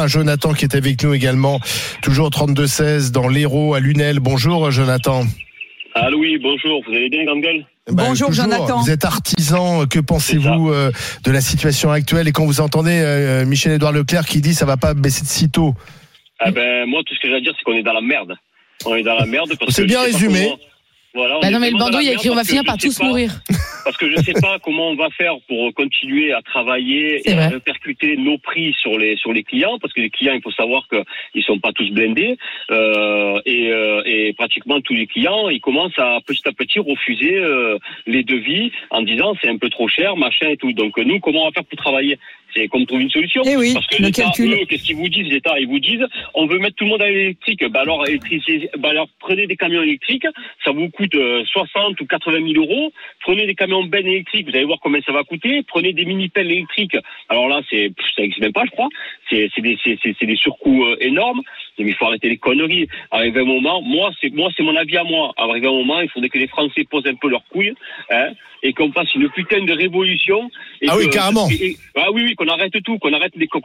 Jonathan qui est avec nous également, toujours 32-16 dans l'Hérault à Lunel. Bonjour Jonathan. Allô, oui, bonjour, vous allez bien, grande gueule? Bonjour toujours. Jonathan. Vous êtes artisan, que pensez-vous de la situation actuelle et quand vous entendez Michel-Édouard Leclerc qui dit ça va pas baisser de sitôt? Moi tout ce que j'ai à dire c'est qu'on est dans la merde. On est dans la merde parce c'est que bien résumé. Voilà, non mais le bandeau il y a écrit on va finir par tous mourir. Parce que je ne sais pas comment on va faire pour continuer à travailler et à répercuter nos prix sur les clients, parce que les clients, il faut savoir qu'ils sont pas tous blindés et pratiquement tous les clients, ils commencent à petit refuser les devis en disant c'est un peu trop cher, machin et tout. Donc nous, comment on va faire pour travailler? C'est comme trouver une solution. Eh oui, parce que l'État, qu'est-ce qu'ils vous disent, l'État? Ils vous disent, on veut mettre tout le monde à l'électrique. Alors prenez des camions électriques, ça vous coûte 60 ou 80 000 euros. Prenez des camions bennes électriques, vous allez voir combien ça va coûter. Prenez des mini-pelles électriques. Alors là, ça n'existe même pas, je crois. C'est des surcoûts énormes. Mais il faut arrêter les conneries. Arrivé un moment, moi, c'est mon avis à moi. Arrivé un moment, il faudrait que les Français posent un peu leurs couilles, et qu'on fasse une putain de révolution. Oui, carrément. Oui, qu'on arrête tout, qu'on arrête les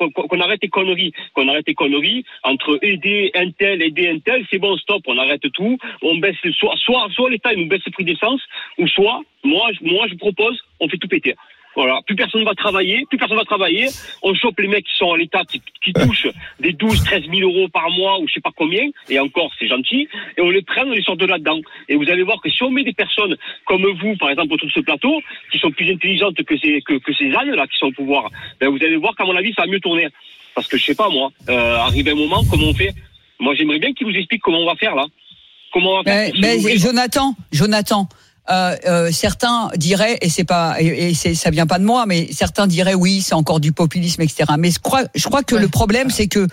conneries, entre aider un tel, c'est bon, stop, on arrête tout, on baisse, soit l'État, il nous baisse le prix d'essence, ou soit, moi, je propose, on fait tout péter. Voilà, plus personne va travailler, on chope les mecs qui sont à l'État, qui touchent des 12, 13 000 euros par mois, ou je sais pas combien, et encore, c'est gentil, et on les prend, on les sort de là-dedans. Et vous allez voir que si on met des personnes comme vous, par exemple, autour de ce plateau, qui sont plus intelligentes que ces ânes-là, qui sont au pouvoir, ben vous allez voir qu'à mon avis, ça va mieux tourner. Parce que je sais pas, moi, arrive un moment, comment on fait? Moi, j'aimerais bien qu'ils vous expliquent comment on va faire, là. Comment on va faire? Jonathan, certains diraient, et ça vient pas de moi, mais certains diraient oui, c'est encore du populisme, etc. Mais je crois que le problème, c'est que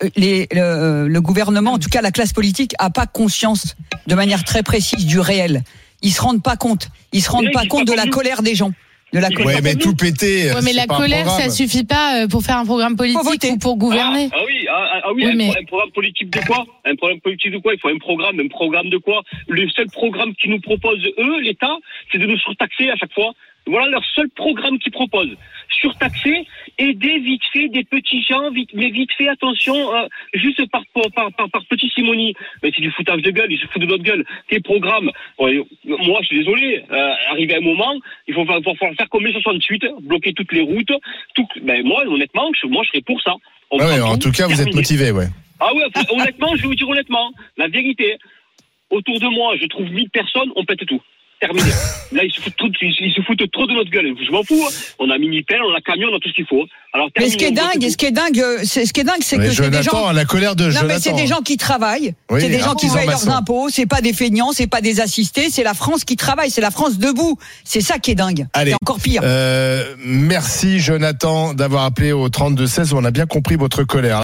le gouvernement, en tout cas la classe politique, a pas conscience de manière très précise du réel. Ils se rendent pas compte. Ils se rendent pas compte de la colère des gens. Ouais, mais tout péter. Ouais, mais la colère, ça suffit pas pour faire un programme politique ou pour gouverner. Un programme politique de quoi? Un programme politique de quoi? Il faut un programme de quoi? Le seul programme qu'ils nous proposent, eux, l'État, c'est de nous surtaxer à chaque fois. Voilà leur seul programme qu'ils proposent. Surtaxer, aider vite fait des petits gens, mais vite fait, attention, juste par petit simonie. Mais c'est du foutage de gueule, ils se foutent de notre gueule. Quel programme? Moi, je suis désolé, arrivé à un moment, il faut faire comme les 68, bloquer toutes les routes. Moi, honnêtement, je serais pour ça. En tout cas, vous êtes motivé, ouais. Honnêtement, je vais vous dire honnêtement, la vérité, autour de moi, je trouve 1000 personnes, on pète tout. Terminé. Là, ils se foutent trop de notre gueule. Je m'en fous. On a mini-pelle, on a camion, on a tout ce qu'il faut. Alors, mais ce qui est dingue, c'est que c'est des gens. La colère de Jonathan. Non, mais c'est des gens qui travaillent. Oui, c'est des gens qui payent leurs impôts. C'est pas des feignants, c'est pas des assistés. C'est la France qui travaille. C'est la France debout. C'est ça qui est dingue. Allez. C'est encore pire. Merci Jonathan d'avoir appelé au 32-16. On a bien compris votre colère.